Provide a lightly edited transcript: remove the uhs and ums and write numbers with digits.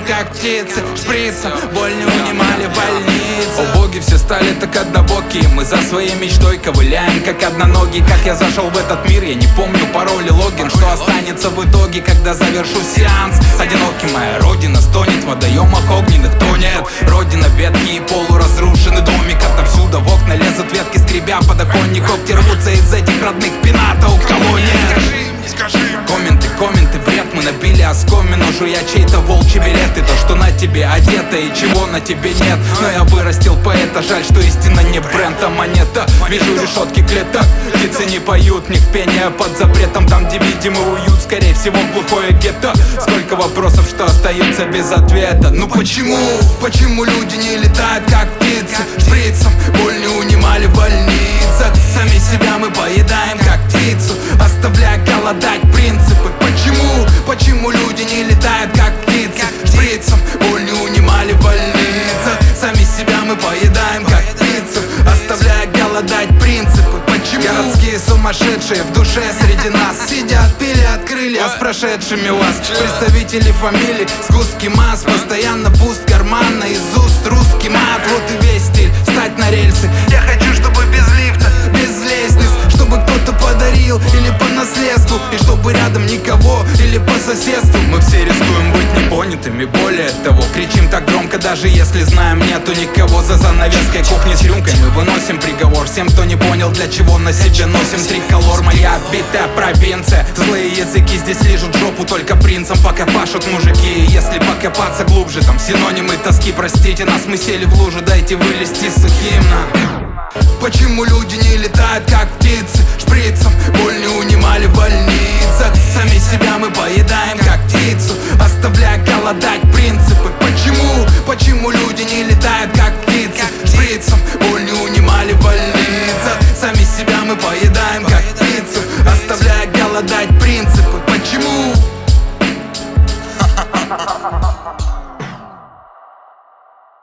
как птицы, шприцем боль не унимали в больнице. О боги, все стали так однобокие, мы за своей мечтой ковыляем как одноногие. Как я зашел в этот мир, я не помню пароль и логин. Что останется в итоге, когда завершу сеанс? Одинокий моя родина стонет, в водоемах огненных тонет. Родина ветхий и полуразрушенный домик, отовсюду в окна лезут ветки, скребя подоконник. Когти рвутся из этих родных пената, у кого нет. Комменты, бред, мы набили оскомину, жуя чей-то волчий билет. И то, что на тебе одето и чего на тебе нет. Но я вырастил поэта, жаль, что истина не бренд, а монета. Вижу решетки клеток, птицы не поют, них пение под запретом. Там, где видимый уют, скорее всего глухое гетто. Сколько вопросов, что остаются без ответа. Ну почему люди не летают как птицы? Шприцем боль не унимали в больницах. Сами себя мы поедаем как птицу, оставляя голодать принципы. Почему люди не летают как птицы? Шприцем боль не унимали в больницах. Сами себя мы поедаем как птицу, оставляя голодать принципы. Почему? Городские сумасшедшие в душе среди нас сидят, пилят крылья с прошедшими вас. Представители фамилий, сгустки масс. Постоянно пуст карман, наизусть русский мат. Вот и весь стиль, встать на рельсы. Я хочу, чтобы без лифта, без лестниц, чтобы кто-то подарил или по наследству, и чтобы рядом никого или по соседству. Мы все рискуем быть непонятыми, более того, кричим так громко, даже если знаем нету никого за занавеской кухни с рюмкой. Мы выносим приговор всем, кто не понял, для чего на себе носим триколор. Моя отбитая провинция, злые языки здесь лижут жопу только принцам, пока пашут мужики. И если покопаться глубже, там синонимы тоски. Простите нас, мы сели в лужу, дайте вылезти сухим нам. Почему люди не летают как птицы? Шприцем боль не унимали в больницах. Сами себя мы поедаем как птицу, оставляя голодать принципы. Почему люди не летают как птицы? Шприцем боль не унимали в больницах. Сами себя мы поедаем как птицу, оставляя голодать принципы. Почему?